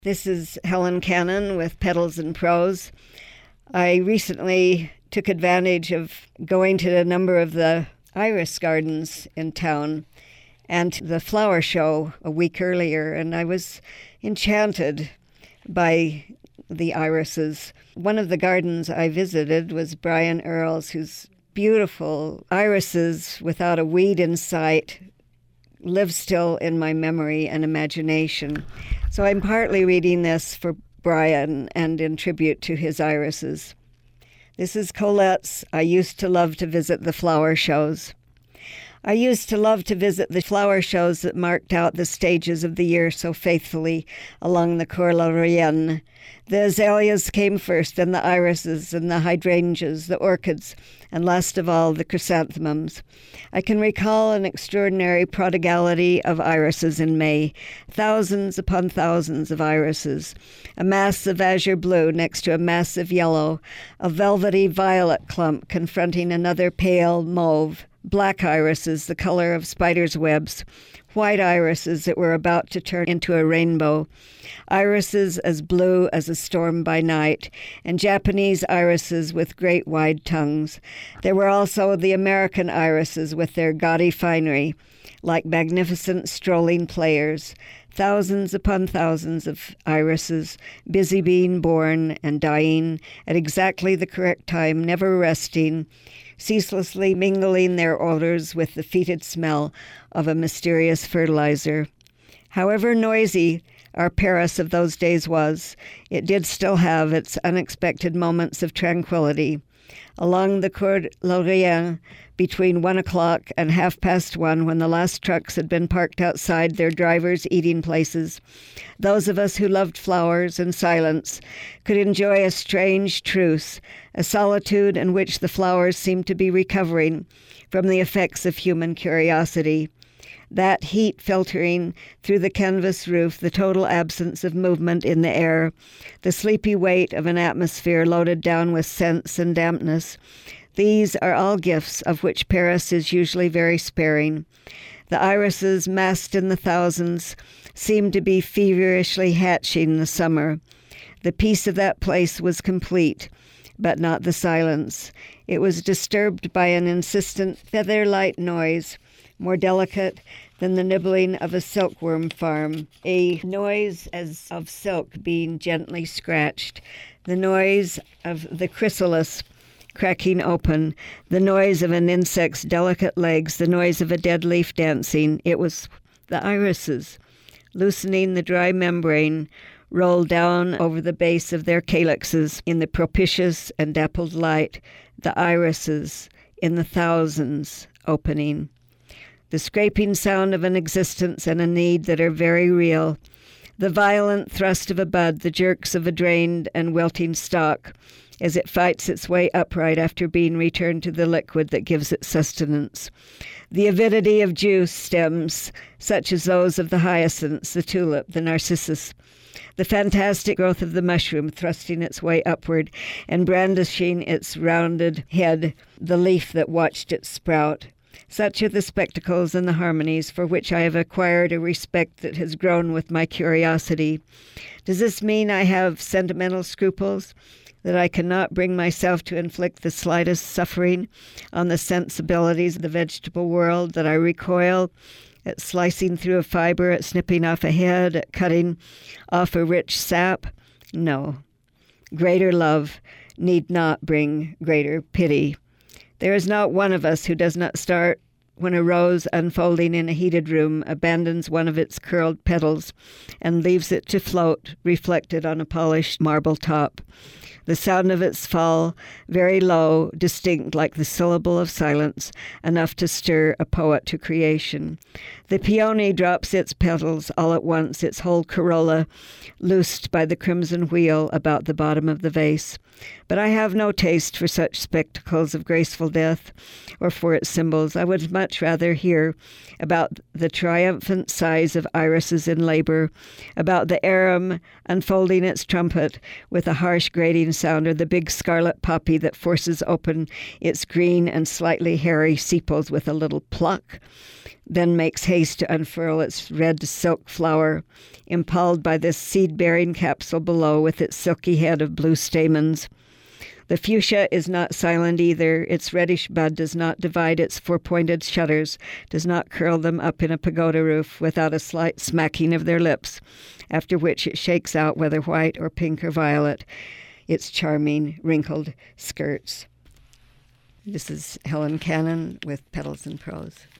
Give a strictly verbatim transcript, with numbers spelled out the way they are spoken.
This is Helen Cannon with Petals and Prose. I recently took advantage of going to a number of the iris gardens in town and the flower show a week earlier, and I was enchanted by the irises. One of the gardens I visited was Brian Earls, whose beautiful irises without a weed in sight live still in my memory and imagination. So I'm partly reading this for Brian and in tribute to his irises. This is Colette's I Used to Love to Visit the Flower Shows. I used to love to visit the flower shows that marked out the stages of the year so faithfully along the Cours La Reine. The azaleas came first, and the irises, and the hydrangeas, the orchids, and last of all, the chrysanthemums. I can recall an extraordinary prodigality of irises in May, thousands upon thousands of irises, a mass of azure blue next to a massive yellow, a velvety violet clump confronting another pale mauve, black irises the color of spiders' webs, white irises that were about to turn into a rainbow, irises as blue as a storm by night, and Japanese irises with great wide tongues. There were also the American irises with their gaudy finery, like magnificent strolling players, thousands upon thousands of irises, busy being born and dying at exactly the correct time, never resting, ceaselessly mingling their odors with the fetid smell of a mysterious fertilizer. However noisy our Paris of those days was, it did still have its unexpected moments of tranquility. Along the Cours La Reine, between one o'clock and half past one, when the last trucks had been parked outside their drivers' eating places, those of us who loved flowers and silence could enjoy a strange truce, a solitude in which the flowers seemed to be recovering from the effects of human curiosity. That heat filtering through the canvas roof, the total absence of movement in the air, the sleepy weight of an atmosphere loaded down with scents and dampness, these are all gifts of which Paris is usually very sparing. The irises, massed in the thousands, seemed to be feverishly hatching the summer. The peace of that place was complete, but not the silence. It was disturbed by an insistent feather-light noise, more delicate than the nibbling of a silkworm farm, a noise as of silk being gently scratched, the noise of the chrysalis cracking open, the noise of an insect's delicate legs, the noise of a dead leaf dancing. It was the irises, loosening the dry membrane, rolled down over the base of their calyxes in the propitious and dappled light, the irises in the thousands opening. The scraping sound of an existence and a need that are very real, the violent thrust of a bud, the jerks of a drained and wilting stalk as it fights its way upright after being returned to the liquid that gives it sustenance, the avidity of juice stems, such as those of the hyacinths, the tulip, the narcissus, the fantastic growth of the mushroom thrusting its way upward and brandishing its rounded head, the leaf that watched it sprout. Such are the spectacles and the harmonies for which I have acquired a respect that has grown with my curiosity. Does this mean I have sentimental scruples, that I cannot bring myself to inflict the slightest suffering on the sensibilities of the vegetable world, that I recoil at slicing through a fiber, at snipping off a head, at cutting off a rich sap? No. Greater love need not bring greater pity. There is not one of us who does not start when a rose unfolding in a heated room abandons one of its curled petals and leaves it to float, reflected on a polished marble top. The sound of its fall, very low, distinct like the syllable of silence, enough to stir a poet to creation. The peony drops its petals all at once, its whole corolla loosed by the crimson wheel about the bottom of the vase. But I have no taste for such spectacles of graceful death, or for its symbols. I would much rather hear about the triumphant sighs of irises in labor, about the arum unfolding its trumpet with a harsh grating sound, or the big scarlet poppy that forces open its green and slightly hairy sepals with a little pluck. then makes haste to unfurl its red silk flower, impelled by this seed-bearing capsule below with its silky head of blue stamens. The fuchsia is not silent either. Its reddish bud does not divide its four-pointed shutters, does not curl them up in a pagoda roof without a slight smacking of their lips, after which it shakes out, whether white or pink or violet, its charming wrinkled skirts. This is Helen Cannon with Petals and Prose.